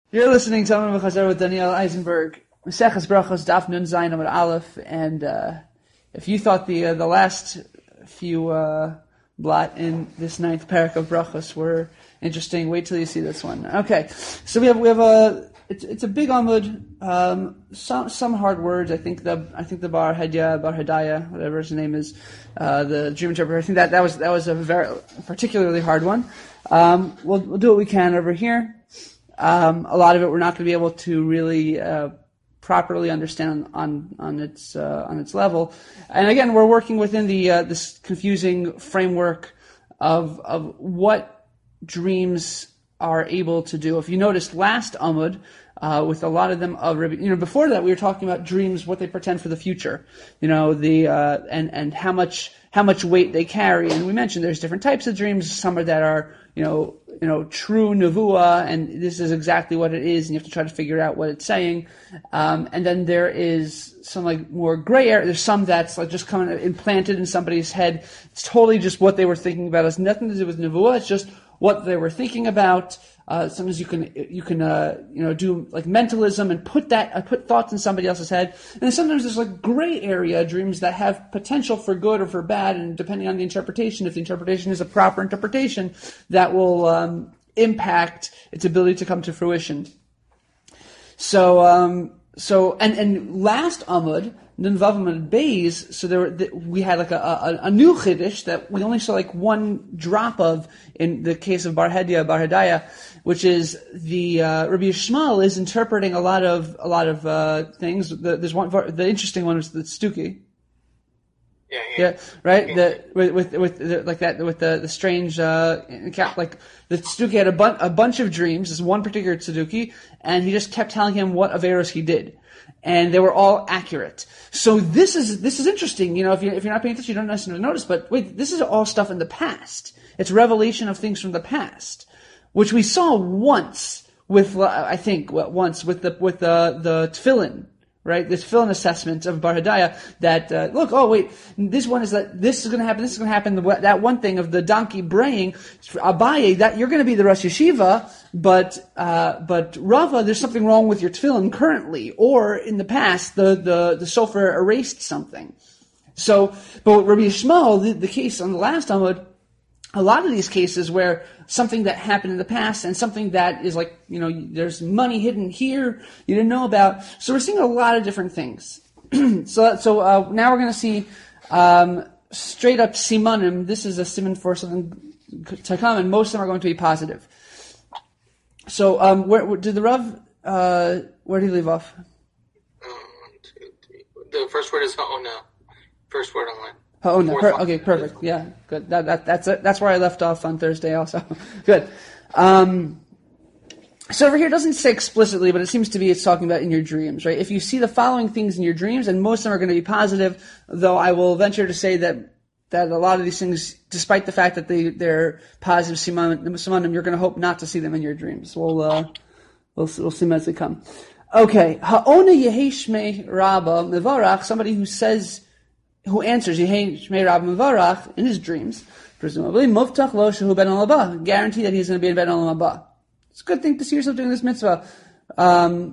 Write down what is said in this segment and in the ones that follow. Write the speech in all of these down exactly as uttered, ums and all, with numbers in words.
You're listening to Amar V'Chazar with Daniel Eisenberg, Maseches Brachos, Daf Nun Zayin Amud Aleph, and uh, if you thought the uh, the last few uh, blot in this ninth parak of Brachos were interesting, wait till you see this one. Okay, so we have we have a it's it's a big Amud, um, some some hard words. I think the I think the Bar Hadya, Bar Hadaya, whatever his name is, uh, the dream interpreter. I think that that was that was a very particularly hard one. Um, we'll we'll do what we can over here. Um, a lot of it we're not going to be able to really uh, properly understand on on its uh, on its level. And again, we're working within the uh, this confusing framework of of what dreams are able to do. If you noticed last Amud, uh, with a lot of them, uh, you know, before that we were talking about dreams, what they portend for the future, you know, the uh, and and how much how much weight they carry. And we mentioned there's different types of dreams. Some are that are you know. you know, true nevuah, and this is exactly what it is, and you have to try to figure out what it's saying. Um, and then there is some like more gray area. There's some that's like just kind of implanted in somebody's head. It's totally just what they were thinking about. It has nothing to do with nevuah. It's just what they were thinking about. Uh, sometimes you can you can uh, you know do like mentalism and put that uh, put thoughts in somebody else's head. And then sometimes there's like gray area dreams that have potential for good or for bad, and depending on the interpretation, if the interpretation is a proper interpretation, that will um, impact its ability to come to fruition. So um, so and and last Amud, Nun Vav Amud Beis, so there were, we had like a, a, a new chiddush that we only saw like one drop of in the case of Bar Hadya, Bar Hadaya, which is the uh, Rabbi Yishmael is interpreting a lot of a lot of uh, things. The, there's one, the interesting one is the Stuki. Yeah, yeah, yeah, right. The with with, with the, like that with the the strange uh, like the Tzeduki had a, bun- a bunch of dreams. This one particular Tzeduki, and he just kept telling him what averos he did, and they were all accurate. So this is this is interesting. You know, if you if you're not paying attention, you don't necessarily notice. But wait, this is all stuff in the past. It's revelation of things from the past, which we saw once with I think once with the with the the tefillin. Right, this tefillin assessment of Bar Hadaya that uh, look, oh wait, this one is that this is going to happen, this is going to happen. The, that one thing of the donkey braying, Abaye, that you're going to be the Rosh Yeshiva, but uh, but Rava, there's something wrong with your tefillin currently, or in the past, the the the sofer erased something. So, but Rabbi Yishmael, the, the case on the last Amud, a lot of these cases where something that happened in the past and something that is like, you know, there's money hidden here you didn't know about. So we're seeing a lot of different things. so so uh, now we're going to see um, straight up simanim. This is a siman for something to come, and most of them are going to be positive. So um, where, where did the Rav, uh, where did he leave off? Um, one, two, three. The first word is ha'ona. First word online. Oh no! Per- okay, perfect. Yeah, good. That, that that's it. That's where I left off on Thursday. Also, good. Um, so over here, it doesn't say explicitly, but it seems to be it's talking about in your dreams, right? If you see the following things in your dreams, and most of them are going to be positive, though I will venture to say that that a lot of these things, despite the fact that they they're positive simanim, you're going to hope not to see them in your dreams. We'll uh, we'll we'll see them as they come. Okay, ha'ona yeheshme rabba mevarach, somebody who says. Who answers Yehei Shmei Rab Mevarach in his dreams, presumably Muftach Lo Shehu Ben Olam Haba, guarantee that he's going to be in Ben Olam Haba. It's a good thing to see yourself doing this mitzvah. Um,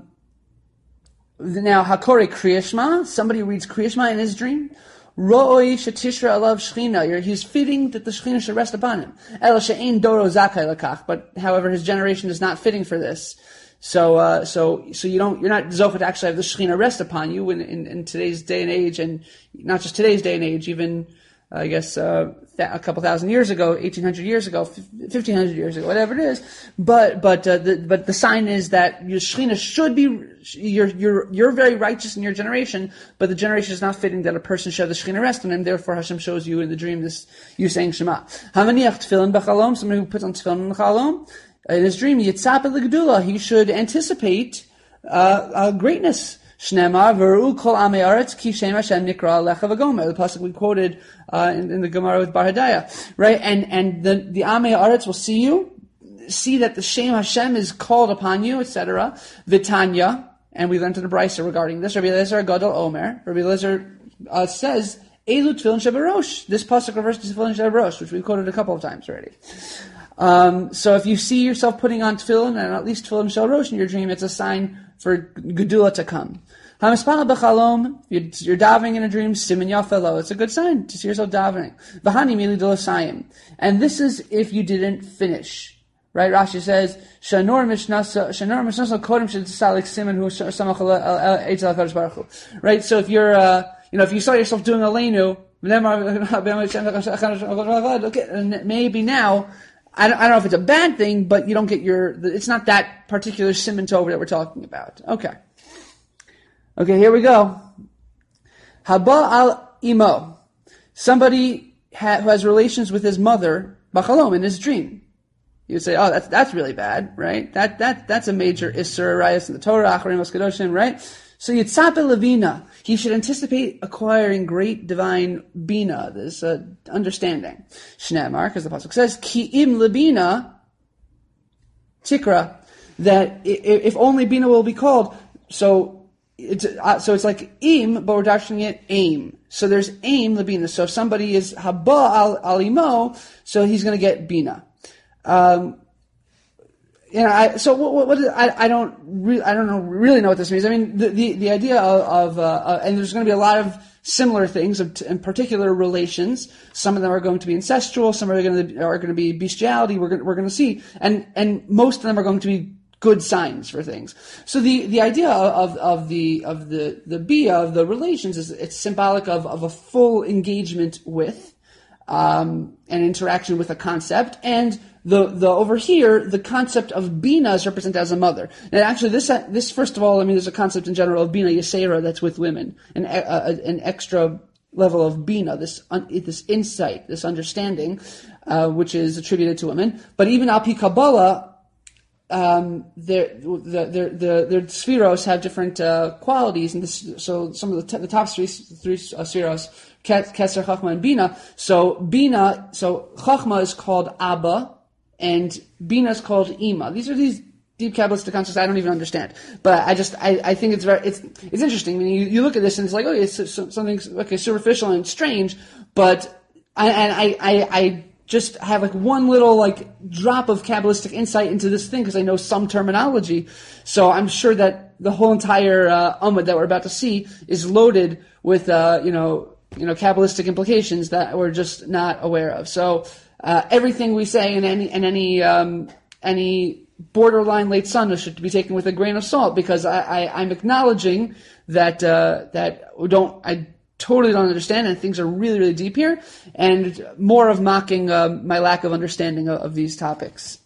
now Hakore Kriyashma, somebody reads Kriyashma in his dream. Ro'oi Shetishra Alav Shechina, he's fitting that the Shechina should rest upon him. El She'ein Doro Zakai Lakach, but however his generation is not fitting for this. So, uh, so, so you don't, you're not zochah to actually have the Shekhinah rest upon you in, in, in today's day and age, and not just today's day and age, even, uh, I guess, uh, th- a couple thousand years ago, eighteen hundred years ago, fifteen hundred years ago, whatever it is. But, but, uh, the, but the sign is that your Shekhinah should be, you're, you're, you're very righteous in your generation, but the generation is not fitting that a person should have the Shekhinah rest on him, therefore Hashem shows you in the dream this, you saying Shema. Hamaniach tefillin b'chalom, somebody who puts on tefillin in the chalom, in his dream, Yitzap el-Gedula, he should anticipate uh, uh, greatness. Shnemar v'ru kol amei aretz ki shem Hashem nikra alecha v'gomer. The pasuk we quoted uh, in, in the Gemara with Bar Hadaya, right? And and the the amei aretz will see you, see that the Shem Hashem is called upon you, et cetera. Vitanya, and we learned in the Brisa regarding this. Rabbi Eliezer Gadol Omer. Rabbi Eliezer uh, says, Elu tefillin sheberosh. This pasuk refers to tefillin sheberosh, which we quoted a couple of times already. Um, so if you see yourself putting on tefillin, and at least tefillin shel rosh in your dream, it's a sign for gedula to come. Hamispala b'chalom, you're davening in a dream, simin yafelo, it's a good sign to see yourself davening. V'hani mili d'losayim. And this is if you didn't finish. Right, Rashi says, "Shanor mishnasa, Shanor mishnasa kodem shetzalik siman hu samach eitzel hakadosh baruch hu." Right, so if you're, uh, you know, if you saw yourself doing a leinu, okay, and maybe now, I don't, I don't know if it's a bad thing, but you don't get your, it's not that particular siman tov that we're talking about. Okay, okay, here we go. Haba al imo, somebody ha, who has relations with his mother, b'chalom, in his dream. You would say, oh, that's that's really bad, right? That that that's a major isur rayas in the Torah, acharim oskadoshim, right? So Yitzapeh levina, he should anticipate acquiring great divine bina, this uh, understanding. Shneimar, because the pasuk says, ki im lebina tikra, that if only bina will be called. So it's uh, so it's like im, but we're dashing it aim. So there's aim lebina. So if somebody is haba al alimo, so he's going to get bina. Um, you know, I, so what, what, what is, I, I don't really, I don't know, really know what this means. I mean, the, the, the idea of, of uh, uh, and there's going to be a lot of similar things, of, in particular relations. Some of them are going to be incestual, some are going to, are going to be bestiality, we're going, we're going to see, and, and most of them are going to be good signs for things. So the, the idea of, of the, of the, the bia, of the relations is, it's symbolic of, of a full engagement with, um, an interaction with a concept, and The, the, over here, the concept of Bina is represented as a mother. And actually this, this, first of all, I mean, there's a concept in general of Bina Yesera that's with women. An, a, an extra level of Bina, this, un, this insight, this understanding, uh, which is attributed to women. But even Al Pi Kabbalah, um, their, the, their, the, their spheros have different, uh, qualities. And this, so some of the, t- the top three, three uh, spheros, Keser, Chachma, and Bina. So Bina, so Chachma is called Abba, and Bina is called Ima. These are these deep Kabbalistic concepts I don't even understand. But I just, I, I think it's very, it's, it's interesting. I mean, you, you look at this and it's like, oh, it's something, okay, superficial and strange, but I, and I, I, I just have like one little like drop of Kabbalistic insight into this thing because I know some terminology. So I'm sure that the whole entire, uh, Ummah that we're about to see is loaded with, uh, you know, you know, Kabbalistic implications that we're just not aware of. So, Uh, everything we say in any in any um, any borderline late Sunday should be taken with a grain of salt because I, I, I'm acknowledging that uh, that we don't I totally don't understand and things are really really deep here, and more of mocking uh, my lack of understanding of, of these topics.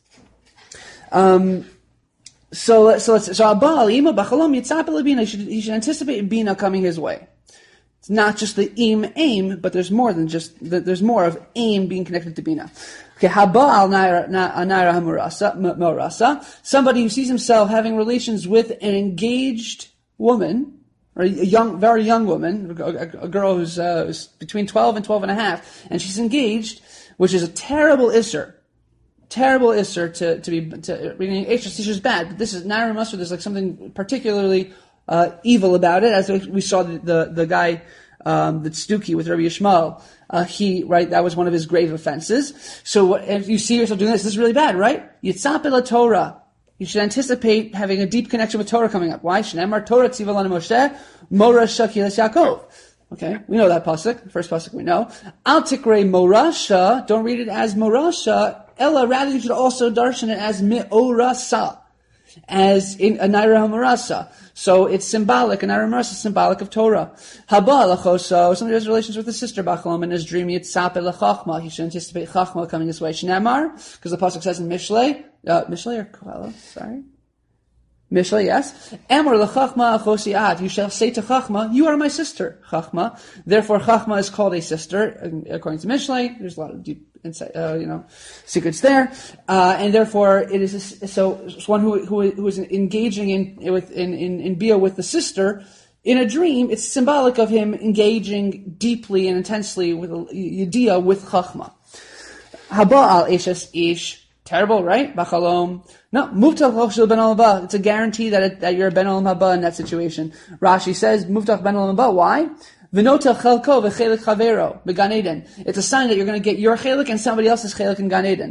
Um, so so let's so Abba Ima Bachalom Yitzapeh Lebina, he should he should anticipate Bina coming his way. It's not just the im aim, but there's more than just there's more of aim being connected to bina. Okay, haba al naira hamurasa, somebody who sees himself having relations with an engaged woman, or a young, very young woman, a, a girl who's, uh, who's between twelve and twelve and a half, and she's engaged, which is a terrible isser. Terrible isser to to be to reading H is bad, but this is naira musr. There's like something particularly Uh, evil about it, as we saw the the, the guy, um, the Tzduki with Rabbi Yishmael. Uh, he, right, that was one of his grave offenses. So what, if you see yourself doing this, this is really bad, right? Yitzapeh la Torah. You should anticipate having a deep connection with Torah coming up. Why? Shneimar Torah tziva lanu Moshe, Mora shakilas Yaakov. Okay, we know that pasuk, the first pasuk we know. Al tikrei morasha, don't read it as morasha, ella, rather you should also darshan it as me'orasa, as in a naira hamarasa. So it's symbolic, and naira hamarasa is symbolic of Torah. Haba lachoso, somebody has relations with his sister Bachalom in his dream, yitzapeh lachachma, he should anticipate chachma coming his way. Shneimar, because the pasuk says in Mishlei, uh, Mishlei or Koheles, sorry. Mishlei, yes. Amor lechachma achosiat. You shall say to Chachma, you are my sister, Chachma. Therefore, Chachma is called a sister, according to Mishlei. There's a lot of deep insight, uh, you know, secrets there. Uh, and therefore, it is, a, so, it's one who, who, who is engaging in, with, in, in, in Bia with the sister. In a dream, it's symbolic of him engaging deeply and intensely with Yediyah with Chachma. Haba al eshes ish. Terrible, right? Bachalom. No, muftach lochshel ben olam haba. It's a guarantee that it, that you're a ben olam haba in that situation. Rashi says muftach ben olam haba. Why? V'nota chelko v'chelik chavero began Eden. It's a sign that you're going to get your chelik and somebody else's chelik in Gan Eden.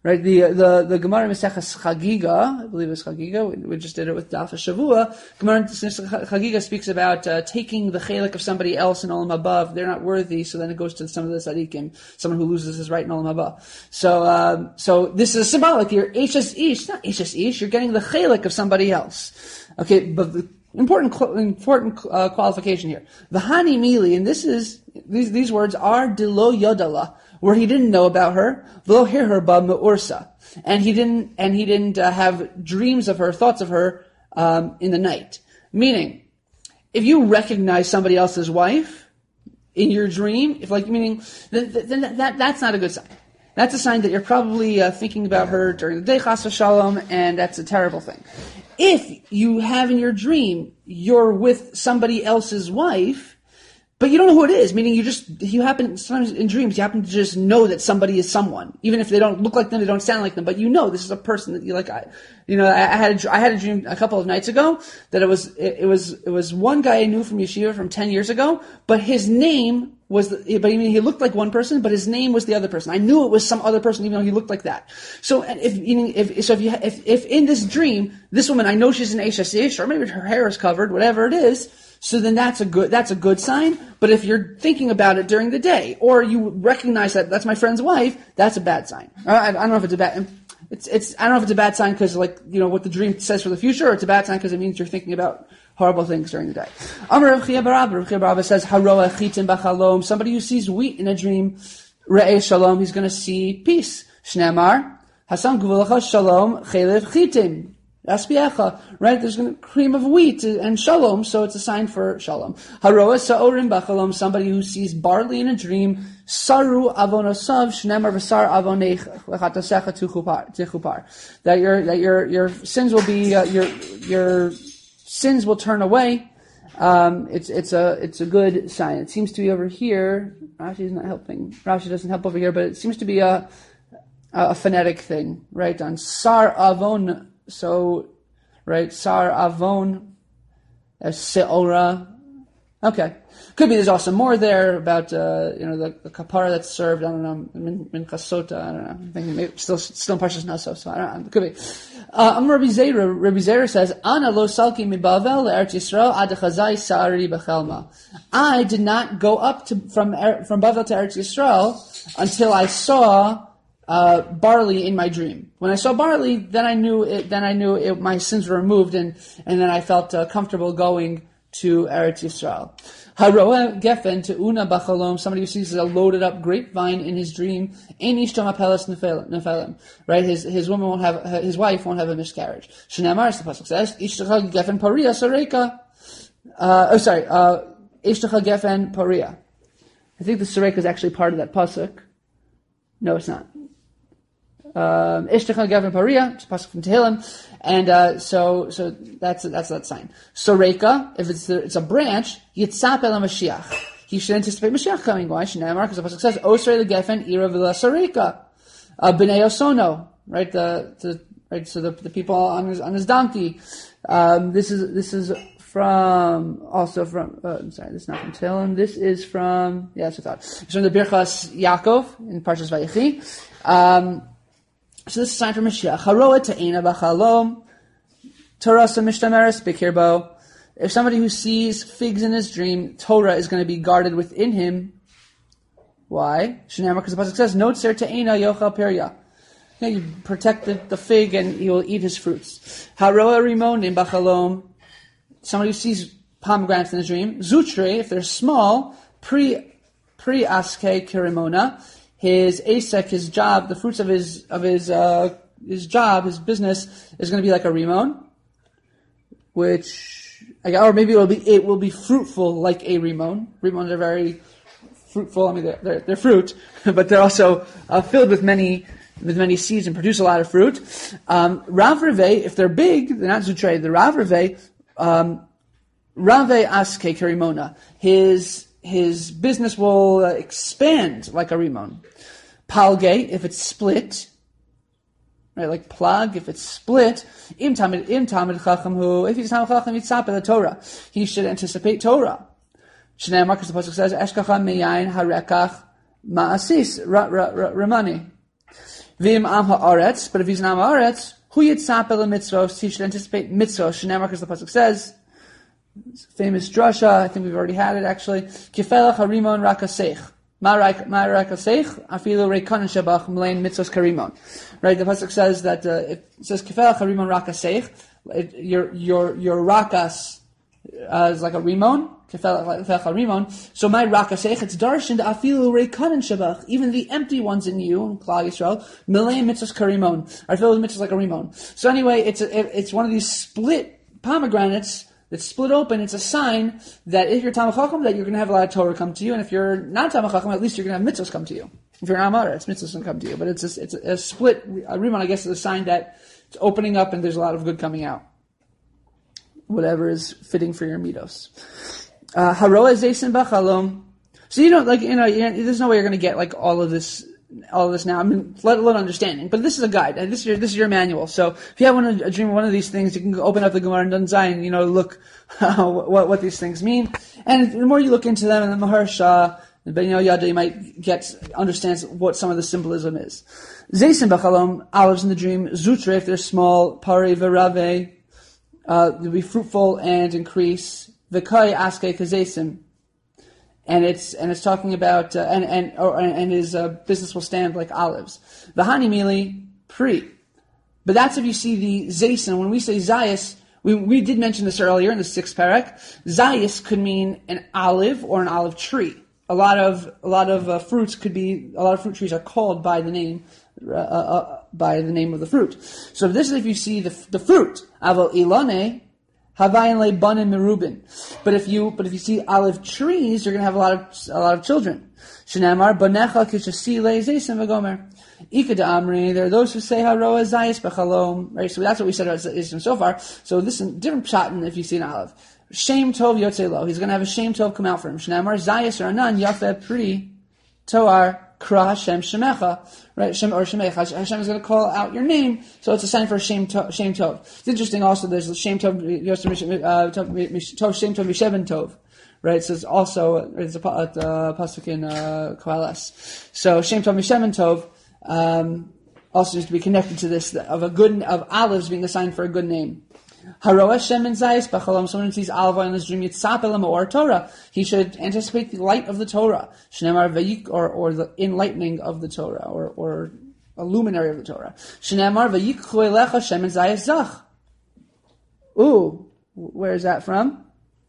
Right, the the the Gemara Maseches Chagiga, I believe it's Chagiga. We, we just did it with Daf Shavua. Gemara Chagiga speaks about uh, taking the chelik of somebody else in Olam Haba. They're not worthy, so then it goes to some of the tzaddikim, someone who loses his right in Olam Haba. So, um, so this is symbolic. You're Eishes Ish, not Eishes Ish. You're getting the chelik of somebody else. Okay, but the important important uh, qualification here. V'hani mili, and this is these these words are dilo yodala, where he didn't know about her, v'lo hear her ba me'ursa, and he didn't and he didn't uh, have dreams of her, thoughts of her um, in the night. Meaning, if you recognize somebody else's wife in your dream, if like meaning then, then that, that that's not a good sign. That's a sign that you're probably uh, thinking about her during the day, chas v'shalom, and that's a terrible thing. If you have in your dream you're with somebody else's wife, but you don't know who it is, meaning you just, you happen, sometimes in dreams, you happen to just know that somebody is someone. Even if they don't look like them, they don't sound like them, but you know this is a person that you like, I, you know, I, I had a, I had a dream a couple of nights ago that it was, it, it was, it was one guy I knew from yeshiva from ten years ago, but his name was, the, but I mean, he looked like one person, but his name was the other person. I knew it was some other person, even though he looked like that. So if, if, so if you, if, if in this dream, this woman, I know she's an Eishes Ish, or maybe her hair is covered, whatever it is, so then that's a good, that's a good sign. But if you're thinking about it during the day, or you recognize that that's my friend's wife, that's a bad sign. I, I don't know if it's a bad, it's, it's, I don't know if it's a bad sign because like, you know, what the dream says for the future, or it's a bad sign because it means you're thinking about horrible things during the day. Amar Rav Chia bar Abba, Rav Chia bar Abba says, Haroa chitin b'chalom, somebody who sees wheat in a dream, re'eh shalom, he's going to see peace. Shneamar, Hasam gvulacha shalom, chelev chitin. Right? There's a cream of wheat and shalom, so it's a sign for shalom. Haroa sa'orim b'chalom, somebody who sees barley in a dream, saru avonosav shnemar v'sar avonech lechatosech tichupar. That your that your your sins will be uh, your your sins will turn away. Um, it's it's a it's a good sign. It seems to be over here. Rashi's not helping. Rashi doesn't help over here, but it seems to be a a phonetic thing, right? On sar avon. So, right, Sar Avon, Seora. Okay. Could be there's also more there about, uh, you know, the, the kapara that's served, I don't know, min, min chasota, I don't know. I'm thinking maybe still, still in Parshas Naso, so I don't know. Could be. Uh, I'm Rabbi Zera. Rabbi Zera says, Ana lo salki mi Bavel le'Eretz Yisrael ad chazai sa'ari b'chelma. I did not go up to, from, from Bavel to Eretz Yisrael until I saw Uh, barley in my dream. When I saw barley, then I knew it, then I knew it, my sins were removed, and, and then I felt uh, comfortable going to Eretz Yisrael. Haroa gefen to una bachalom, somebody who sees a loaded up grapevine in his dream, ein ishtam apelas nefelim, right? His, his woman won't have, his wife won't have a miscarriage. Shnamar, the pasuk says, ishtacha gefen paria sareka, uh, oh sorry, uh, ishtacha gefen paria. I think the sareka is actually part of that pasuk. No, it's not. Um, Ishtachah Gavin Paria, it's a pasuk from Tehillim, and uh, so so that's that's that sign. Soreka, if it's the, it's a branch, Yitzap el Mashiach. He should anticipate Mashiach coming. Why? Shneimar, because the pasuk says Osrei legefen ira v'la Soreka, b'nei Osono, right? The, the right so the the people on his on his donkey. Um, this is this is from also from uh, I'm sorry, this is not from Tehillim. This is from yeah, that's what I thought. It's from the Birchas Yaakov in Parshas Vayechi. Um, So this is a sign for Mashiach. Haroa ta'ena b'chalom, Torah mishtameres b'kirbo. If somebody who sees figs in his dream, Torah is going to be guarded within him. Why? Shnei because the pasuk says, "No tzer ta'ena yochal perya." You protect the, the fig, and he will eat his fruits. Haroa rimonim b'chalom. Somebody who sees pomegranates in his dream, Zutre, if they're small, pre pre aske kirimona. His asek, his job, the fruits of his of his uh, his job, his business is going to be like a rimon, which, or maybe it will be it will be fruitful like a rimon. Rimons are very fruitful. I mean, they're they're, they're fruit, but they're also uh, filled with many with many seeds and produce a lot of fruit. Um, Rav Revei, if they're big, they're not zutrei. The Rav Revei, um, Rave aske karimona. His His business will uh, expand like a rimon. Palge, if it's split, right, like plag, if it's split, im tamid im tamid chachamhu, if he's tamid chacham, yitzap the Torah. He should anticipate Torah. Shnei Marcus, the pasuk says, Eshkacha meyayin harekach ma'asis ramani. V'im am ha'aretz, but if he's an am ha'aretz, hu yitzapeh l'mitzvos, he should anticipate mitzvos. Shneimar, because the pasuk says, famous drasha, I think we've already had it actually, Kifelach harimon rakaseich. Ma rakaseich, afilu reikanan shabach mlein mitzvos karimon. Right, the pasuk says that, uh, it says Kifelach harimon rakaseich, your, your, your rakas, uh, is like a rimon, so my rakasech, it's darshan afilu reikanan shabach. Even the empty ones in you, Klal Yisrael, milei mitzvos karimon, are filled with mitzvos like a rimon. So anyway, it's a, it's one of these split pomegranates that's split open. It's a sign that if you're Talmid Chacham, that you're going to have a lot of Torah come to you, and if you're not Talmid Chacham, at least you're going to have mitzvos come to you. If you're an Amar, it's mitzvos going to come to you. But it's a, it's a, a split. A rimon, I guess, is a sign that it's opening up and there's a lot of good coming out. Whatever is fitting for your midos. Uh, Haroa Zaysin Bachalom. So you don't, like, you know, you know, there's no way you're going to get, like, all of this, all of this now. I mean, let alone understanding. But this is a guide. This is your, this is your manual. So if you have one, a dream of one of these things, you can open up the Gemara and Dun Zion, you know, look uh, what, what these things mean. And the more you look into them, and the Maharsha, the Ben Yada, you might get, understands what some of the symbolism is. Zaysin Bachalom, olives in the dream, Zutre, if they're small, Pare Verave, uh, they'll be fruitful and increase. V'kai aske kazesim, and it's and it's talking about uh, and and or, and his uh, business will stand like olives. V'hani mili pri, but that's if you see the zaysin. When we say zayis, we we did mention this earlier in the sixth parak. Zayis could mean an olive or an olive tree. A lot of a lot of uh, fruits could be a lot of fruit trees are called by the name uh, uh, by the name of the fruit. So this is if you see the the fruit. Aval ilane. Havayin le banim merubin. But if you, but if you see olive trees, you're going to have a lot of, a lot of children. Shenamar, banecha kishasi le zaysim v'gomer. Ikada amri, there are those who say haroa zayis b'chalom. Right, so that's what we said about Islam so far. So this is different pshatin if you see an olive. Shem tov yotzei lo. He's going to have a shem tov come out for him. Shenamar, zayis or anan, yafeh pri, toar, Kra Hashem Shemecha, right? Shem or Shemecha. Hashem is going to call out your name, so it's a sign for Shem Tov. Shem Tov. It's interesting. Also, there's Shem Tov, uh, Tov Shem Tov Misheven Tov, right? So it's also it's a uh, pasuk in uh, Koheles. So Shem Tov Misheven Tov um, also needs to be connected to this of a good of olives being a sign for a good name. Haroa Shem and Zayis B'chalom. Someone sees olive oil in his dream. Yitzap elam or Torah. He should anticipate the light of the Torah. Shneimar vayik or or the enlightening of the Torah or or a luminary of the Torah. Shneimar vayik choelecha Shem and Zayis zach. Ooh, where is that from?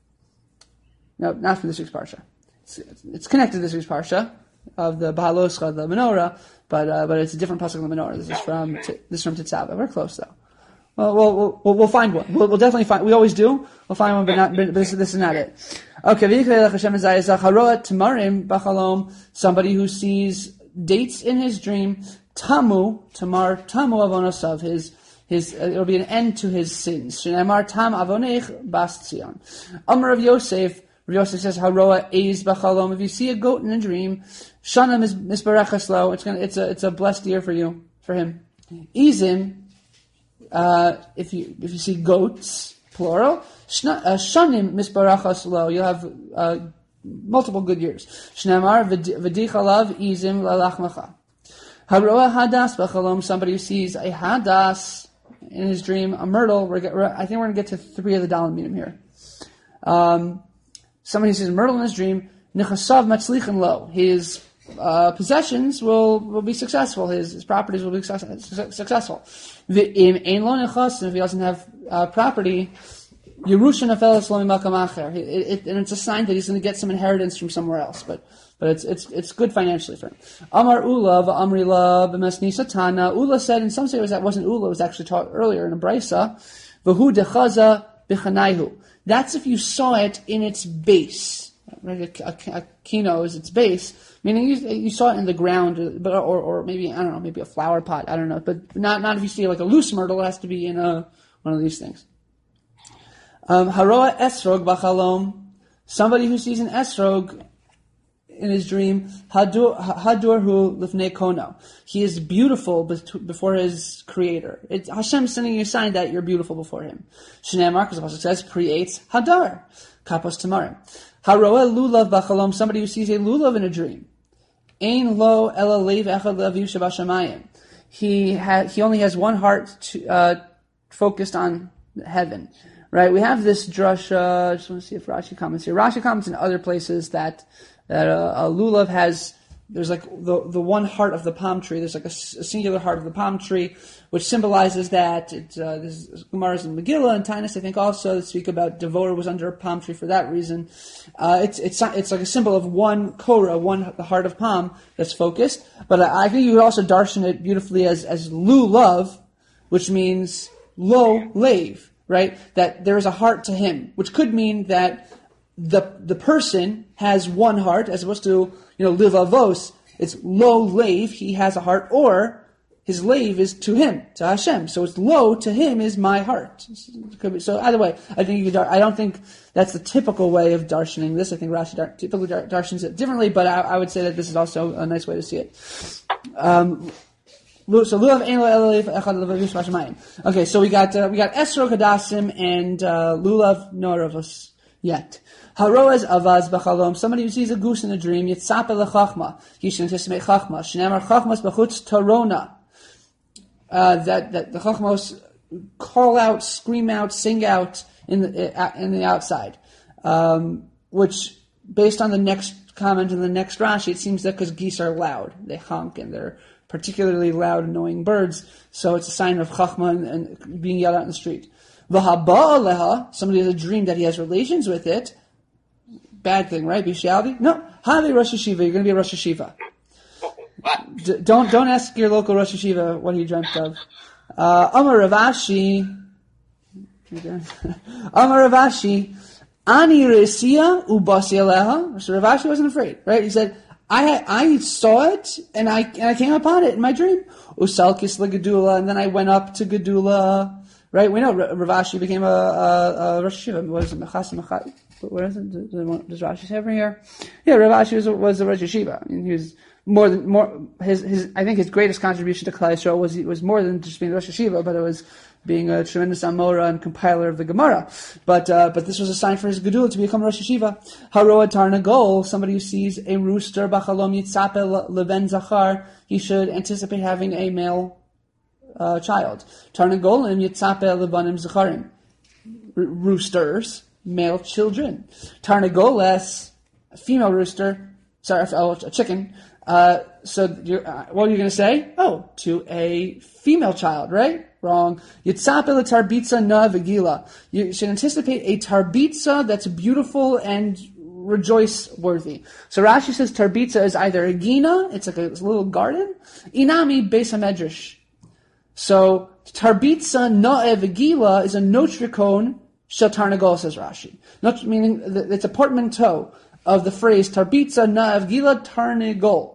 No, not from this week's parsha. It's, it's connected to this week's parsha of the Bahaloscha, the menorah, but uh, but it's a different pasuk of the menorah. This is from this is from Tetzaveh. We're close though. Well, we'll, we'll, we'll find one. We'll, we'll definitely find, we always do. We'll find one, but not, but this, this is not it. Okay. Somebody who sees dates in his dream, tamu, tamar, tamu avonosav, his, his, uh, it'll be an end to his sins. Shenamar tam avonech bas tzion. Amar of Yosef, Rav Yosef says, haroa eiz b'chalom. If you see a goat in a dream, shana misbarachas lo, it's gonna, it's a, it's a blessed year for you, for him. Izim, Uh, if you if you see goats, plural, shanim misbarachas lo, you'll have uh, multiple good years. Shnamar v'dichalav izim lalachmacha. Haroa hadas b'chalom, somebody who sees a hadas in his dream, a myrtle. We're, we're, I think we're going to get to three of the Dalam Minim here. Um, somebody who sees a myrtle in his dream, nichasav matzlichin lo, his Uh, possessions will, will be successful. His, his properties will be success, successful. If he doesn't have uh, property, Yerusha Nefeles Lo Mimakam Acher. And it's a sign that he's going to get some inheritance from somewhere else. But but it's it's it's good financially for him. Amar Ula v'Amri La b'Masnisa Tana. Ula said, and some say it was that wasn't Ula. It was actually taught earlier in a brisa. V'Hu dechaza b'Chanayhu. That's if you saw it in its base. Right? A, a, a kino is its base. Meaning you, you saw it in the ground, but or or maybe I don't know, maybe a flower pot. I don't know, but not not if you see like a loose myrtle. It has to be in a one of these things. Um, Haroa esrog b'chalom. Somebody who sees an esrog in his dream, hadur hadurhu lifnei kono. He is beautiful before his creator. It's Hashem sending you a sign that you're beautiful before him. Shnei Mark, as the pasuk says, creates hadar kapos tamarim. Haroa lulav b'chalom. Somebody who sees a lulav in a dream. Ein lo ela leiv echad leviv shabashamayim. he ha- he only has one heart to, uh, focused on heaven. Right? We have this drasha. I just want to see if Rashi comments here. Rashi comments in other places that that uh, a lulav has. There's like the the one heart of the palm tree. There's like a, a singular heart of the palm tree, which symbolizes that. It, uh, this is Gemara's in Megillah and Tainus, I think, also that speak about Devorah was under a palm tree for that reason. Uh, it's it's it's like a symbol of one korah, one the heart of palm that's focused. But I, I think you could also darshan it beautifully as as lulav, which means lo lave, right? That there is a heart to him, which could mean that the the person has one heart as opposed to, you know, livavos, it's lo lave, he has a heart, or his lave is to him, to Hashem. So it's lo to him is my heart. So either way, I think you could, I don't think that's the typical way of darshaning this. I think Rashi dar, typically dar, darshans it differently, but I, I would say that this is also a nice way to see it. Um, so lulav ein lo ela echad levavish mashamayim. Okay, so we got uh, we got esro kadasim and uh, lulav no ravos yet. Haroaz avaz b'chalom. Somebody who sees a goose in a dream, yitzapeh lechachma. He should anticipate chachma. Shneimar chachmas b'chutz torona. Uh, that that the chachmos call out, scream out, sing out in the in the outside. Um, which, based on the next comment in the next Rashi, it seems that because geese are loud, they honk and they're particularly loud, annoying birds. So it's a sign of chachma and, and being yelled out in the street. V'haba aleha. Somebody has a dream that he has relations with it. Bad thing, right? Bishaldi? No. Havi Rosh Hashiva. You're going to be a Rosh Hashiva. D- don't don't ask your local Rosh Hashiva what he dreamt of. Uh, Amar Ravashi. Amar Ravashi. Ani Resia ubasi aleha. So Ravashi wasn't afraid, right? He said, I I saw it and I and I came upon it in my dream. Usalkis legadula, and then I went up to Gedula. Right? We know Ravashi became a, a, a Rosh Hashiva. What is it? Mechas Mechai. What is it? Does Rashi say over here? Yeah, Ravashi was, was a Rosh Hashiva. I mean, he was more than more. His his. I think his greatest contribution to Klal Yisrael was was more than just being Rosh Hashiva, but it was being a tremendous Amora and compiler of the Gemara. But uh, but this was a sign for his Gedula to become Rosh Hashiva. Haroa Tarnagol, somebody who sees a rooster b'chalom yitzapeh leven zachar, he should anticipate having a male uh, child. Tarnagolim yitzapeh levanim zacharim, roosters. Male children. Tarnagoles, a female rooster, sorry, a chicken. Uh, so you're, uh, what are you going to say? Oh, to a female child, right? Wrong. Yitzapeh tarbitza na vegila. You should anticipate a tarbitza that's beautiful and rejoice worthy. So Rashi says tarbitza is either a gina, it's like a, it's a little garden, inami beis hamedrash. So tarbitza na vegila is a notricon. Shel Tarnagol, says Rashi. Not meaning it's a portmanteau of the phrase Tarbitza Na'av Gila Tarnagol.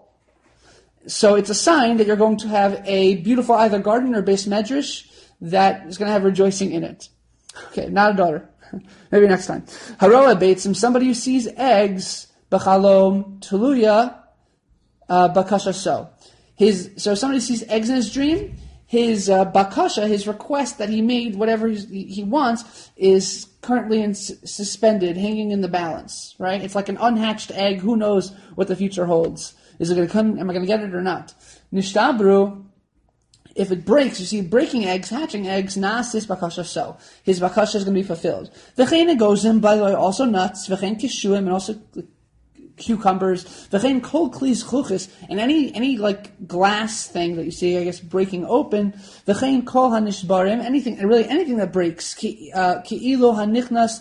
So it's a sign that you're going to have a beautiful either garden or base medrash that is going to have rejoicing in it. Okay, not a daughter. Maybe next time. Haroa Beitzim, somebody who sees eggs, B'chalom Tuluya, uh, Bakasha So. His, so somebody sees eggs in his dream. His uh, bakasha, his request that he made, whatever he, he wants, is currently in, suspended, hanging in the balance, right? It's like an unhatched egg. Who knows what the future holds? Is it going to come? Am I going to get it or not? Nishtabru, if it breaks, you see, breaking eggs, hatching eggs, nasis bakasha so. His bakasha is going to be fulfilled. V'chein egozim, by the way, also nuts, v'chein kishuim, and also cucumbers, v'chein kol klis chuchis, and any any like glass thing that you see, I guess, breaking open, v'chein kol hanishbarim, anything, and really anything that breaks, ki uh, ilo hanichnas,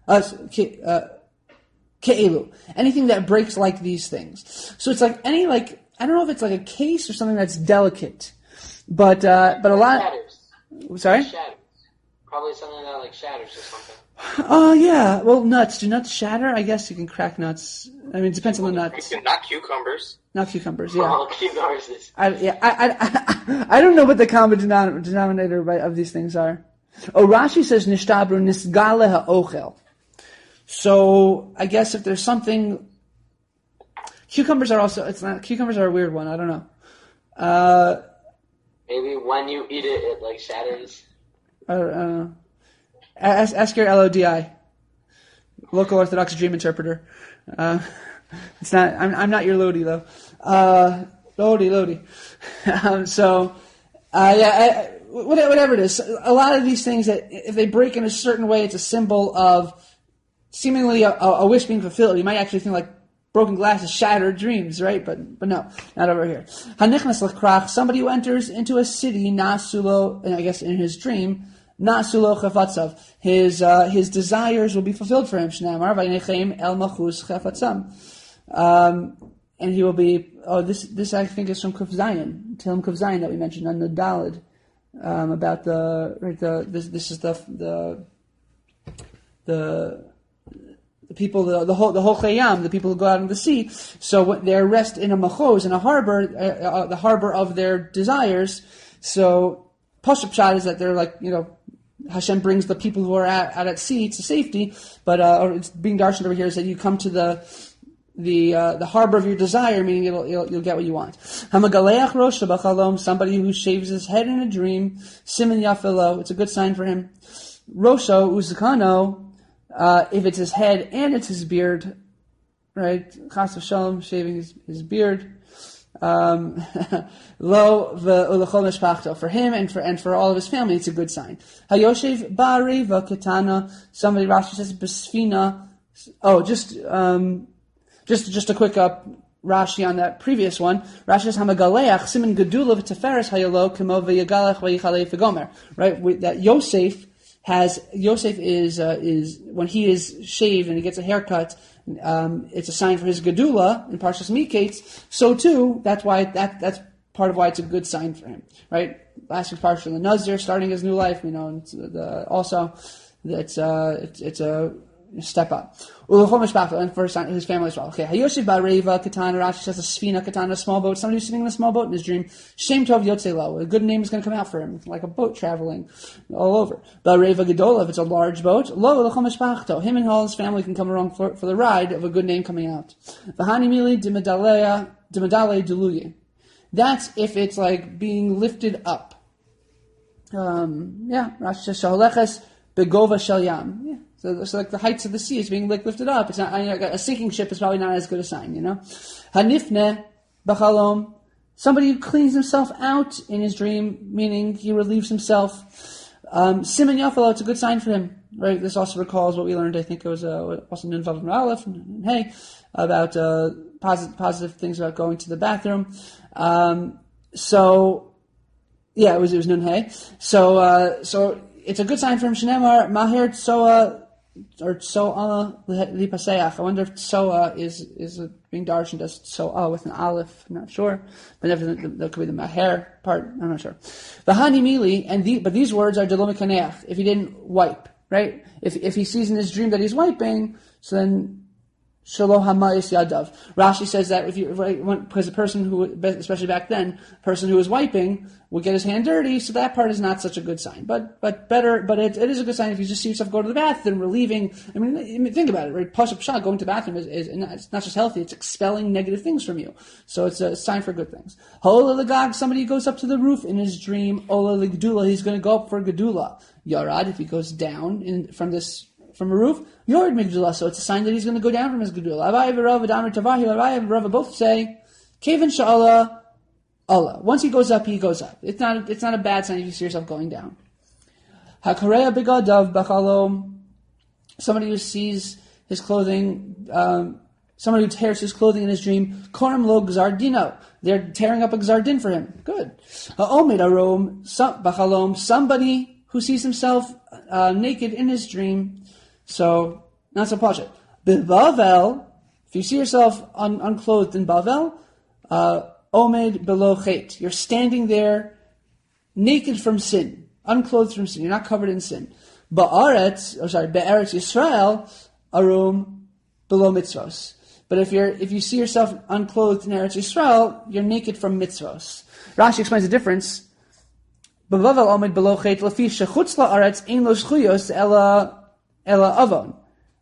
ke'ilu, anything that breaks like these things. So it's like any like, I don't know if it's like a case or something that's delicate, but uh, but a lot. Shatters. Sorry. Shatters. Probably something that like shatters or something. Oh, uh, yeah. Well, nuts. Do nuts shatter? I guess you can crack nuts. I mean, it depends on the nuts. Not cucumbers. Not cucumbers, yeah. Oh, cucumbers. I, yeah, I, I, I, I don't know what the common denominator of these things are. Oh, Rashi says, Nishtabru nisgale ha'ochel. So, I guess if there's something... Cucumbers are also... It's not... Cucumbers are a weird one. I don't know. Uh... Maybe when you eat it, it like shatters. I don't, I don't know. Ask, ask your L O D I, local Orthodox dream interpreter. Uh, it's not. I'm, I'm not your Lodi though. Uh, Lodi, Lodi. um, so, Uh, yeah, I, I- whatever it is. A lot of these things that if they break in a certain way, it's a symbol of seemingly a, a wish being fulfilled. You might actually think like broken glass is shattered dreams, right? But but no, not over here. Hanichnas l'krach, somebody who enters into a city, nasulo, and I guess in his dream, nasulo chafatzav, his uh, his desires will be fulfilled for him. Shnamar vayinechem el machus chafatzam, um, and he will be. Oh, this this I think is from Kuf Zayin, Tilm Kuf Zayin that we mentioned on the Daled, um, about the right the this this is the the the. The people, the, the whole, the whole Chayam, the people who go out into the sea. So what, they're rest in a machos, in a harbor, uh, uh, the harbor of their desires. So Pashup Shad is that they're like, you know, Hashem brings the people who are at, out at sea to safety. But uh, or it's being darshaned over here is that you come to the the uh, the harbor of your desire, meaning it'll, it'll, you'll get what you want. Hamagaleach rosh b'chalom, somebody who shaves his head in a dream. Siman yafelo, it's a good sign for him. Rosho uzakano. Uh, if it's his head and it's his beard, right? Chas v'shalom, shaving his, his beard. Um, Lo v'ulachol mishpachto, for him and for and for all of his family, it's a good sign. Hayoshev ba'areva ketana. Somebody Rashi says besfina. Oh, just um, just just a quick up Rashi on that previous one. Rashi says hamagaleach simin gedula v'teferes hayalo kemo v'yagalech v'yichalei v'gomer. Right, with, that Yosef. Has Yosef is uh, is when he is shaved and he gets a haircut, um, it's a sign for his gedula in Parshas Miketz. So too, that's why that that's part of why it's a good sign for him, right? Last week's Parsha, the Nazir starting his new life, you know, and the, also that's uh, it's, it's a step up. And for his family as well. Okay, Hayoshiv Bareva Katana, Rashi says a Sfina Katana, a small boat. Somebody who's sitting in a small boat in his dream. Shem Tov Yotzelo, a good name is going to come out for him, like a boat traveling all over. Bareva Gedola, if it's a large boat, Lo L'chom Mishpachto, him and all his family can come along for, for the ride of a good name coming out. V'hani Mili Dimadalea Dimadale Deluye. That's if it's like being lifted up. Um, yeah, Rashi says Shaholeches Begova Shel Yam. Yeah. So, so like the heights of the sea is being like lifted up. It's not, you know, a sinking ship is probably not as good a sign, you know. Hanifne b'chalom, somebody who cleans himself out in his dream, meaning he relieves himself. Um, Siman yafalo, it's a good sign for him, right? This also recalls what we learned. I think it was uh, also Nun Vav Aleph and Hey about uh, positive positive things about going to the bathroom. Um, so yeah, it was it was Nun Hey. So uh, so it's a good sign for him. Shneimar Maher Tsoa. Or tsoa lipaseach. I wonder if tsoa is is being darshaned as tsoa with an aleph. I'm not sure, but that could be the maher part. I'm not sure. V'hani mili, and the, but these words are delomikaneach. If he didn't wipe, right? If if he sees in his dream that he's wiping, so then shelo hamayis yadav. Rashi says that if you right, because the person who, especially back then, the person who was wiping would get his hand dirty, so that part is not such a good sign. But but better, but it, it is a good sign if you just see yourself go to the bathroom, relieving. I mean, I mean think about it, right? Pashup Pshat, going to the bathroom is, is it's not just healthy; it's expelling negative things from you. So it's a sign for good things. Hola legag, somebody goes up to the roof in his dream. Ola legdula, he's going to go up for gedula. Yarad, if he goes down in, from this. From a roof, Yord Migdula, so it's a sign that he's going to go down from his Gedula. Abai Rav Adamar Tavahi, Abai and Rav both say, Kevin Sha'ala, Allah. Once he goes up, he goes up. It's not, it's not a bad sign if you see yourself going down. Hakareya Bigadav Bachalom, somebody who sees his clothing, um, somebody who tears his clothing in his dream, Koram Lo Gzardino. They're tearing up a Gzardin for him. Good. Ha'omid Arom Bachalom, somebody who sees himself uh, naked in his dream. So, not so posh. Bavel, if you see yourself un- unclothed in Bavel, uh, Omed below Chet. You're standing there naked from sin, unclothed from sin. You're not covered in sin. Ba'aretz, or sorry, Be'eretz Yisrael, Arum below mitzvos. But if you're if you see yourself unclothed in Eretz Yisrael, you're naked from mitzvos. Rashi explains the difference. Bavel Omed below Chet, Lafi Shechutz La'aretz, Ein Lo Shchuyos, Ela Ela avon,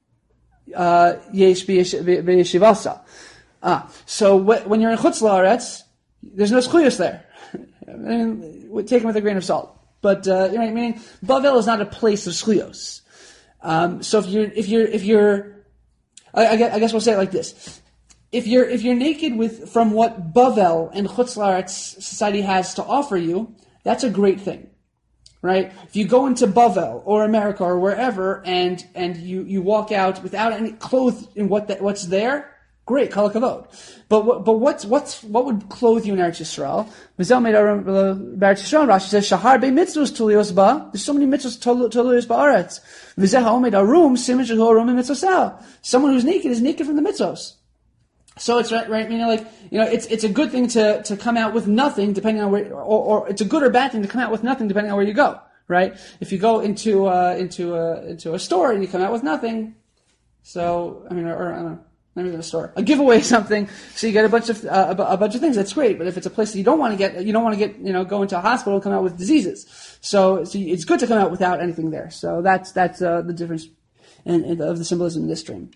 yesh b'yeshivasa. Ah, so when you're in Chutz La'aretz, there's no schuyos there. I mean, take it with a grain of salt. But uh, you know, meaning Bavel is not a place of schuyos. Um, so if you're, if you're, if you're, I, I guess we'll say it like this: if you're, if you're naked with from what Bavel and Chutz La'aretz society has to offer you, that's a great thing, right? If you go into Bavel or America or wherever and and you, you walk out without any clothes in what that, what's there, great, kol hakavod. But what but what's what's what would clothe you in Eretz Yisrael? Eretz Yisrael, Rashi says, Shahar be mitzvos tulios ba. There's so many mitzvos tulios ba'aretz. V'zeh ha'omed arum simin shehu arum mitzvosel. Someone who's naked is naked from the mitzvos. So it's right, right. You know, like you know, it's it's a good thing to to come out with nothing, depending on where, or, or it's a good or bad thing to come out with nothing, depending on where you go. Right? If you go into uh, into a into a store and you come out with nothing, so I mean, or, or I don't know. Maybe in a store, a giveaway, something. So you get a bunch of uh, a, a bunch of things. That's great. But if it's a place that you don't want to get, you don't want to get, you know, go into a hospital and come out with diseases. So, so it's good to come out without anything there. So that's that's uh, the difference in, in, of the symbolism in this dream.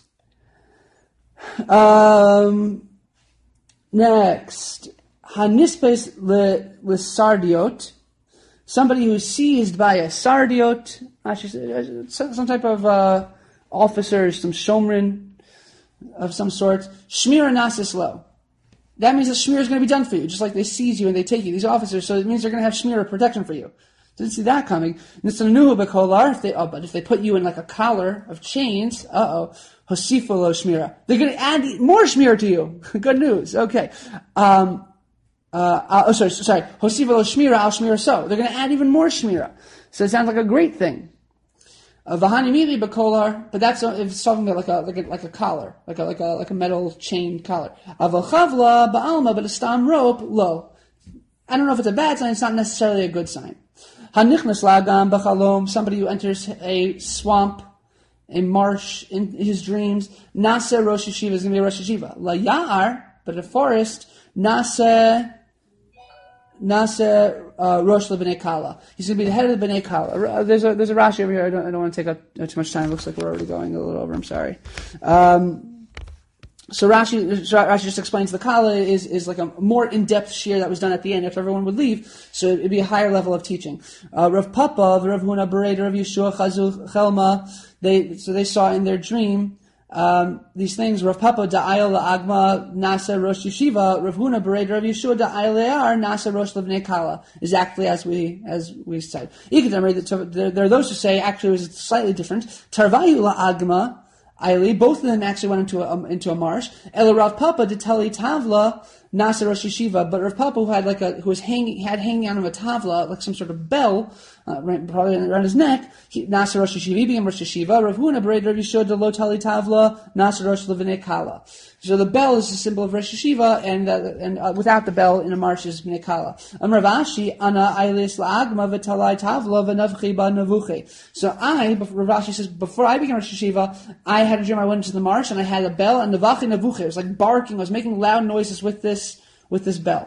Um, next, hanispes le le sardiot, somebody who's seized by a sardiot, actually some type of uh, officer, some shomrin of some sort. Shmira nasis lo. That means that shmira is going to be done for you, just like they seize you and they take you, these officers. So it means they're going to have shmira protection for you. Didn't see that coming. Nisanuhu bekolar. If they, oh, but if they put you in like a collar of chains, uh oh, hosifu lo shmira. They're going to add more shmira to you. Good news. Okay. Um, uh, oh, sorry, sorry. Hosifu lo shmira al shmira so. They're going to add even more shmira. So it sounds like a great thing. Vahani mili bekolar, but that's if it's talking about like a like a like a collar, like a like a like a metal chained collar. Avachavla ba'alma, but a stam rope low. I don't know if it's a bad sign. It's not necessarily a good sign. Hanichnas lagam b'chalom, somebody who enters a swamp, a marsh in his dreams. Nase rosh yeshiva is going to be a rosh yeshiva. La ya'ar, but a forest. Nase. Nase uh, Rosh LeBnei Kala. He's going to be the head of the Bnei Kala. Uh, there's a there's a Rashi over here. I don't I don't want to take up uh, too much time. It looks like we're already going a little over. I'm sorry. Um, so Rashi Rashi just explains the Kala is is like a more in depth shir that was done at the end after everyone would leave. So it'd be a higher level of teaching. Uh, Rav Papa, Rav Huna Bereda, Rav Yeshua Chazul Chelma. They so they saw in their dream. Um, these things, Rav Papa da'ayel la'agma nasa rosh yeshiva, Rav Huna bered Rav Yeshua da'ayel le'ar nasa rosh levnei kala, exactly as we as we said. There, there are those who say actually it was slightly different. Tarvayu la'agma ayli, both of them actually went into a um, into a marsh. El Rav Papa detali tavla nasa rosh yeshiva, but Rav Papa who had like a who was hanging had hanging on him a tavla like some sort of bell. Uh, right, probably around his neck. Nasa Rosh Yeshiva, being Rosh Yeshiva. Rav Huna bered Rav Yeshua de lo tali tavla Nasa Rosh Levnei Kala. So the bell is a symbol of Rosh Yeshiva, and uh, and uh, without the bell in a marsh is Bnei Kala. Am Rav Ashi ana ailis laagma v'talai tavla v'navchi ba navuchi. So I, Rav Ashi says, before I became Rosh Yeshiva, I had a dream. I went into the marsh and I had a bell and navachi navuchi. It was like barking. I was making loud noises with this with this bell.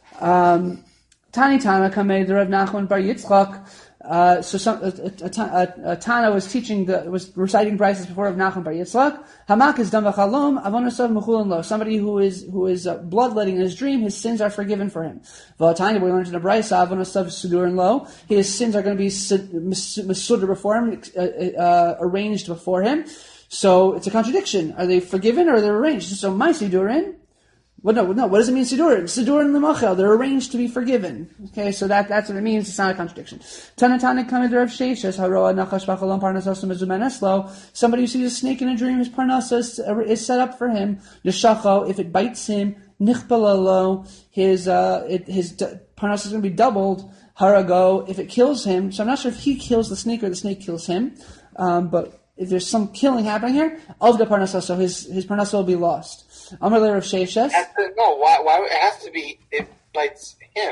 Um, Tani Tana Kamei the Rav Nachman Bar Yitzchak. Uh, so some, a, a, a, a Tana was teaching the was reciting Brises before Rav Nachman Bar Yitzchak. Hamak is dam v'chalom avonosav mechulan lo. Somebody who is who is uh, bloodletting in his dream, his sins are forgiven for him. V'atani, we learned in the Brisa avonosav sudurin lo. His sins are going to be mesudar before him, uh, uh, arranged before him. So it's a contradiction. Are they forgiven or are they arranged? So my sidurin. Well, no, no. What does it mean, Sidur? Sidur and Lemachel, they're arranged to be forgiven. Okay, so that that's what it means. It's not a contradiction. Tanatana Kamid Rav Sheshes Haroa Nachash Bachalom Parnasos Mezumeneslo. Somebody who sees a snake in a dream, his parnassus is set up for him. Yeshacho, if it bites him, Nichbalalo, his uh, it, his parnassus is going to be doubled. Harago, if it kills him. So I'm not sure if he kills the snake or the snake kills him, um, but if there's some killing happening here, of the parnassus, so his his parnassus will be lost. Amar le Rav Sheshes. No, why? Why it has to be? It bites him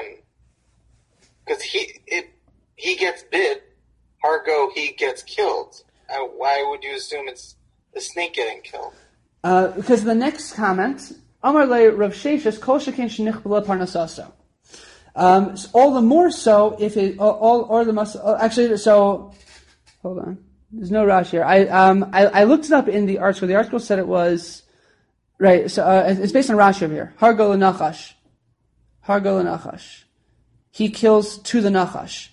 because he it he gets bit. Hargo, he gets killed. Uh, why would you assume it's the snake getting killed? Uh, because the next comment, Amar le Rav Sheshes, kol shekin shenich b'la parnasaso. Um, all the more so if it all, all or the must actually. So hold on, there's no Rashi here. I um I, I looked it up in the article. The article said it was. Right, so uh, it's based on Rashi over here. Hargo l'nachash. Hargo l'nachash. He kills to the nachash.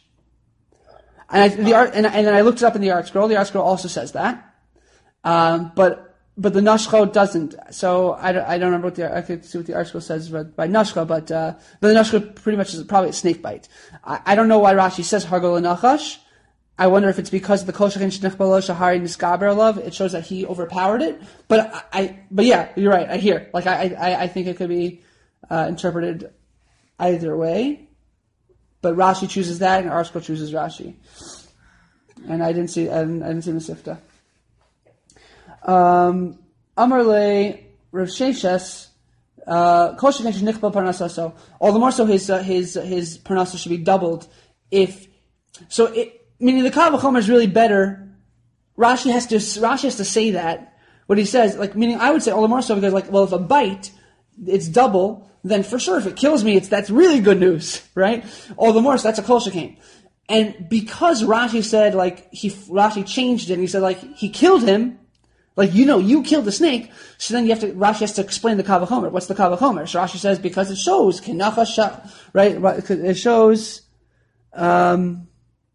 And I, the art, and, and then I looked it up in the art scroll. The art scroll also says that. Um, but but the Nashcho doesn't. So I don't, I don't remember what the I could see what the article says about, by Nashcho, but uh, but the Nashcho pretty much is probably a snake bite. I, I don't know why Rashi says Hargol Nachash. I wonder if it's because of the Kol Shechin Shnichbalo Shahari Niskaber love. It shows that he overpowered it. But I, I but yeah, you're right. I hear. Like I I, I think it could be uh, interpreted either way. But Rashi chooses that, and Arshko chooses Rashi. And I didn't see, I didn't, I didn't see Mesifta. Um, Amarle Rav Sheshes, uh, Kol Sheken Shenichbal Parnasa. So all the more so, his uh, his his Parnasa should be doubled. If so, it, meaning the Kal V'chomer is really better. Rashi has to Rashi has to say that what he says, like meaning I would say all the more so because like well if a bite it's double. Then for sure, if it kills me, it's that's really good news, right? All the more, so that's a kol shekain. And because Rashi said, like, he, Rashi changed it, and he said, like, he killed him, like, you know, you killed the snake, so then you have to, Rashi has to explain the Kal V'chomer. What's the Kal V'chomer? So Rashi says, because it shows, Kenacha Sha, right? It shows, um,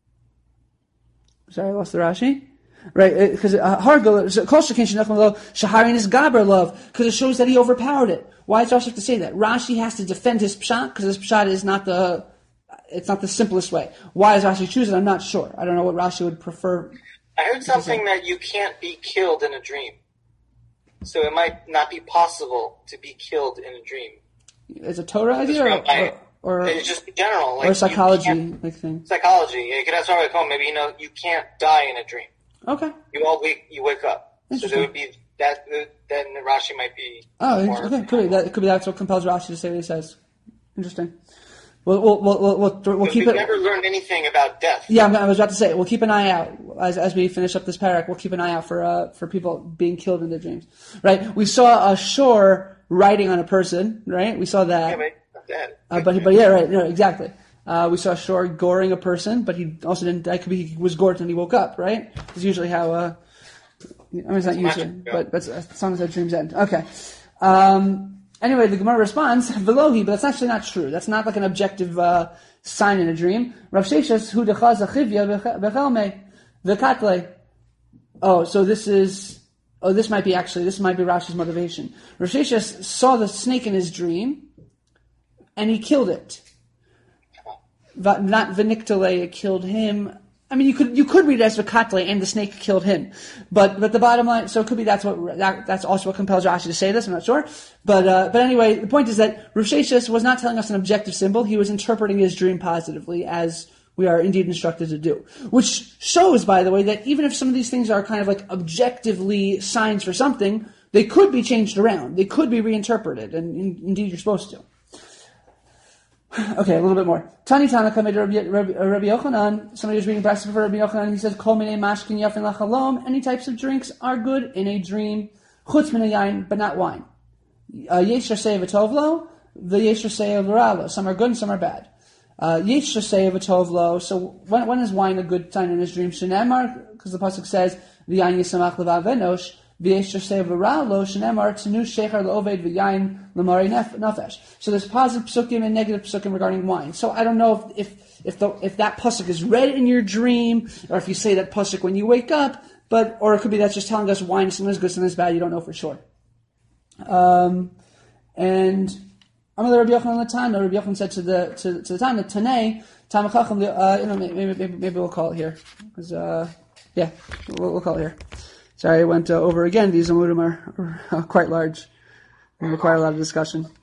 sorry, I lost the Rashi. Right, because Hargul, Kol Sheken Shenachim Lo, Shaharin is Gaber love, because it shows that he overpowered it. Why does Rashi have to say that? Rashi has to defend his pshat, because his pshat is not the, it's not the simplest way. Why does Rashi choose it? I'm not sure. I don't know what Rashi would prefer. I heard something that you can't be killed in a dream. So it might not be possible to be killed in a dream. Is it Torah idea or, or, or it's just general, like or psychology like thing? Psychology. You could have somebody like home. Maybe you know you can't die in a dream. Okay. You all wake. You wake up. So there would be that. Then Rashi might be. Oh, okay. Could be that. Could be that's what compels Rashi to say what he says. Interesting. We'll we'll we'll we'll, we'll, we'll keep we've it. We've never learned anything about death. Yeah, I was about to say we'll keep an eye out as as we finish up this parak. We'll keep an eye out for uh for people being killed in their dreams. Right. We saw a shore riding on a person. Right. We saw that. Yeah, but not dead. Uh, but but yeah, right. No, exactly. Uh, we saw Shor goring a person, but he also didn't. That could be he was gored and he woke up, right? It's usually how. Uh, I mean, it's not it's usually, magic, yeah. but but as long as our dreams end. Okay. Um, anyway, the Gemara responds velohi, but that's actually not true. That's not like an objective uh, sign in a dream. Rav Sheshes hu dechaz achivya bechelme vekatle. Oh, so this is. Oh, this might be actually. This might be Rashi's motivation. Rav Sheshes saw the snake in his dream, and he killed it. Not Viniktale, it killed him. I mean, you could you could read it as Vikatle and the snake killed him, but but the bottom line, so it could be that's what that, that's also what compels Rashi to say this. I'm not sure, but uh, but anyway, the point is that Rav Sheshes was not telling us an objective symbol. He was interpreting his dream positively, as we are indeed instructed to do. Which shows, by the way, that even if some of these things are kind of like objectively signs for something, they could be changed around. They could be reinterpreted, and in, indeed you're supposed to. Okay, a little bit more. Tani Tanaka made Rabbi, Rabbi, Rabbi Yochanan. Somebody was reading Brachas for Rabbi Yochanan. He said, "Kol minei mashkin yafin lachalom." Any types of drinks are good in a dream. Chutz min yain, but not wine. Yesh rasei v'tovlo, v'yesh rasei v'ralo. Some are good and some are bad. Yesh rasei v'tovlo. So when when is wine a good sign in his dream? Shenemar, because the pasuk says, "V'yain yisamach levav v'enosh." So there's positive psukim and negative psukim regarding wine. So I don't know if if if, the, if that pasuk is read in your dream, or if you say that pasuk when you wake up, but or it could be that's just telling us wine sometimes good, sometimes bad. You don't know for sure. Um, and I'm Rabbi Yochanan Latana. Rabbi Yochanan said to the to, to the Tana Tanei Tamachacham. Uh, you know, maybe, maybe maybe we'll call it here because uh, yeah, we'll, we'll call it here. Sorry, I went uh, over again. These amurim are, are uh, quite large and require a lot of discussion.